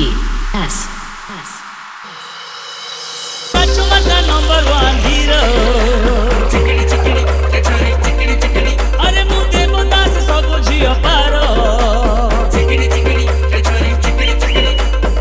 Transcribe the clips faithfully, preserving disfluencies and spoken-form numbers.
S. Pachumata number one hero. Chickity chickity, chickity chickity chickity. Are mujhe botas sab jhiyo paro. Chickity chickity, chickity chickity chickity.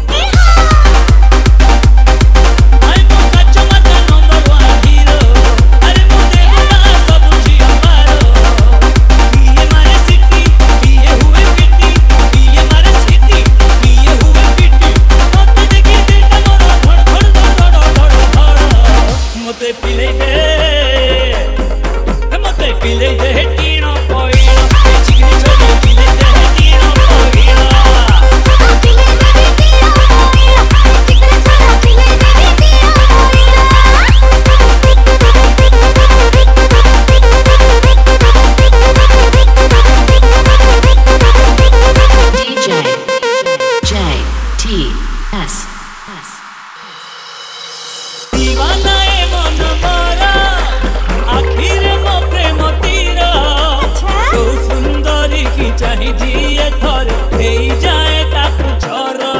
I'm Pachumata number one hero. Are mujhe botas sab jhiyo paro. Ye mare city, ye hue piti. Ye mare city, ye hue piti. Mote dekhi dilta moro dhod dhod dhod dhod dhod. Mote pile de, mote pile de tino poino. Chickity chori pile de tino poino. D J J T S. दीवाना ए मन मारा आखिर मो प्रेम तीरा तो सुंदरी की चाही जिए थर हे जाए ताकू छोरा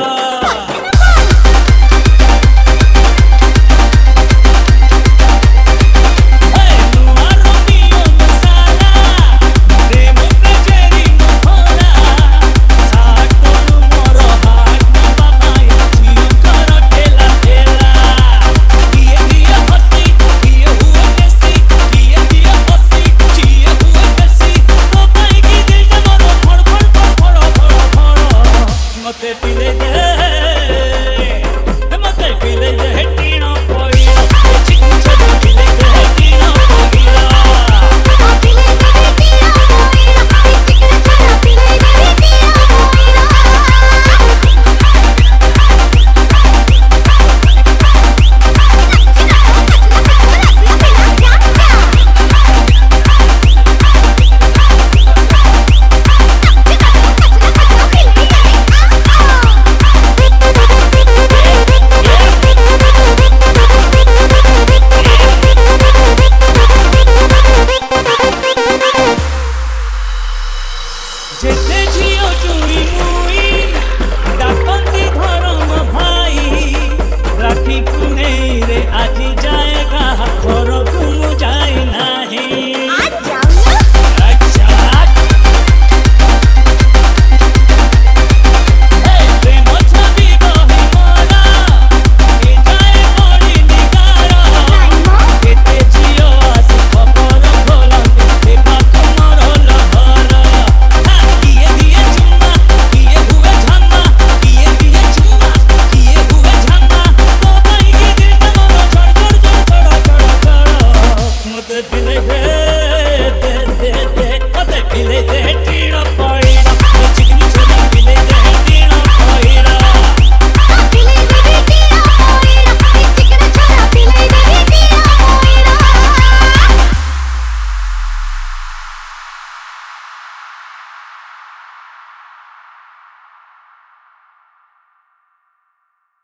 हे नुआरो पियो मसाला प्रेम पे चेरी मोहरा साथ तोनु मोरो हाथ बाबा जियो कर ठेला ठेला किए दिया हसी किए हुए कैसी किए दिया हसी किए हुए कैसी तो भाई की दिल में मोरो फड़ फड़ फड़ फड़ फड़ फड़ मते पीले दे मते पीले दे